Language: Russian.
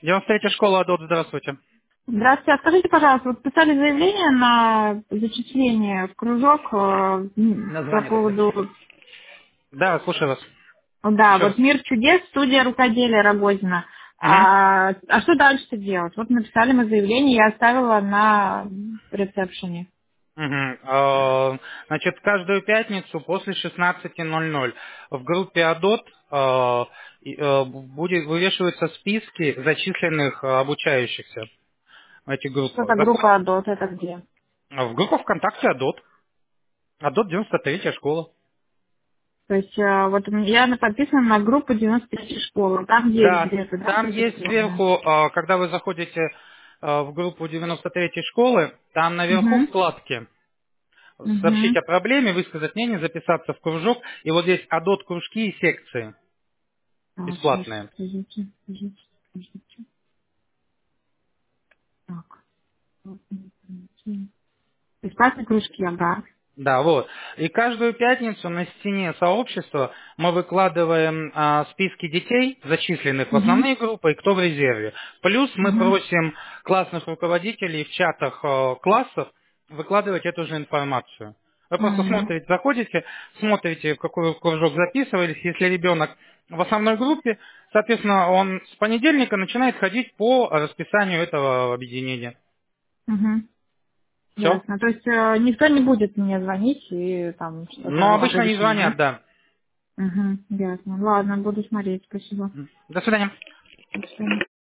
93-я школа АДОТ, здравствуйте. Здравствуйте. А скажите, пожалуйста, вот писали заявление на зачисление в кружок по Название только. поводу, Да, слушаю вас. да, Еще вот раз. «Мир чудес», студия рукоделия Рогозина. Мгм. А что дальше делать? Вот написали мы заявление, я оставила на ресепшене. Мгм. Значит, каждую пятницу после 16:00 в группе АДОТ будет вывешиваются списки зачисленных обучающихся в этих Что группах. за группа АДОТ, это где? В группах ВКонтакте АДОТ. АДОТ 93-я школа. То есть вот я подписана на группу 93 школы. Там есть Да, где-то, да, там есть зачисление? сверху, когда вы заходите в группу 93-й школы, там наверху Угу. вкладки сообщить Угу. о проблеме, высказать мнение, записаться в кружок. И вот здесь АДОТ кружки и секции Так, сейчас, бесплатные. подождите. Так. Бесплатные кружки, ага. Да, вот. И каждую пятницу на стене сообщества мы выкладываем списки детей, зачисленных в Угу. основные группы, и кто в резерве. Плюс мы Угу. просим классных руководителей в чатах классов выкладывать эту же информацию. Вы просто Угу. смотрите, заходите, смотрите, в какой кружок записывались. Если ребенок в основной группе, соответственно, он с понедельника начинает ходить по расписанию этого объединения. Угу. Все. Ясно. То есть никто не будет мне звонить и там Но что-то обычно не оповещать, звонят, да? да. Угу. Ясно. Ладно, буду смотреть. Спасибо. До свидания. До свидания.